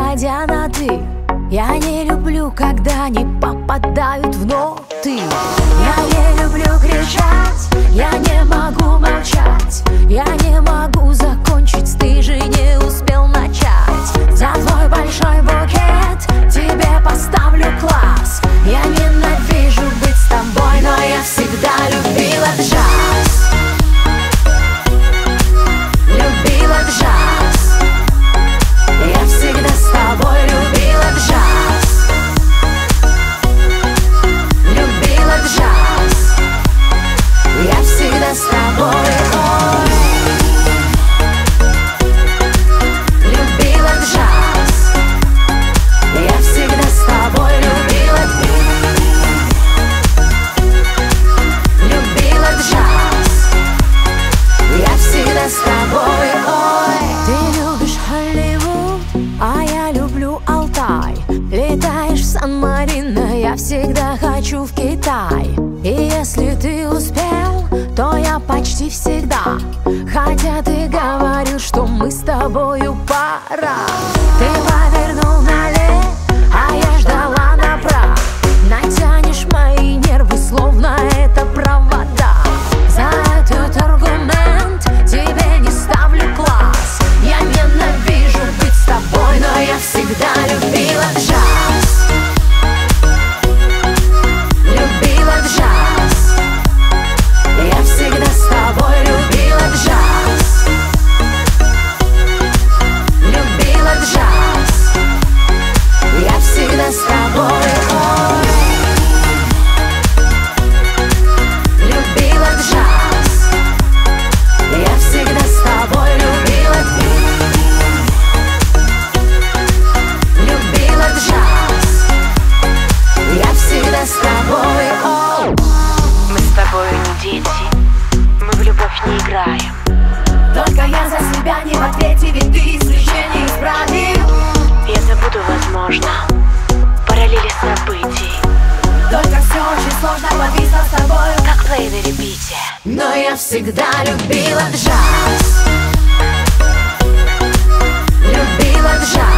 переходя на «ты». Я не люблю, когда не попадают в ноты. Я не люблю кричать, я не могу молчать. Я не могу закончить, ты же не успел начать. За твой большой букет тебе поставлю класс. Я ненавижу быть с тобой, но я всегда любила джаз. Любила джаз. Я всегда с тобой любила джаз. Любила джаз. Я всегда с тобой, ой. Любила джаз. Я всегда с тобой любила. Любила джаз. Я всегда с тобой, ой. Ты любишь Холливуд, а я люблю Алтай. Летаешь в Сан-Марино, я всегда хочу в Китай. И если ты успел, то я почти всегда. Хотя ты говорил, что мы с тобою пара. Ты повернул налево, а я ждала направо. Натянешь мои нервы, словно это провода. За этот аргумент тебе не ставлю класс. Я ненавижу быть с тобой, но я всегда любила джаз. Любила джаз. Я всегда с тобой любила джаз. Любила джаз. Я всегда с тобой, ой. Любила джаз. Я всегда с тобой любила. Любила джаз. Я всегда с тобой, ой. Мы с тобой не дети, мы в любовь не играем. Только я за себя не в ответе, ведь ты исключение из правил. Я забуду, возможно, параллели событий. Только все очень сложно, повисло с тобой, как плей на репите. но я всегда любила джаз. Любила джаз.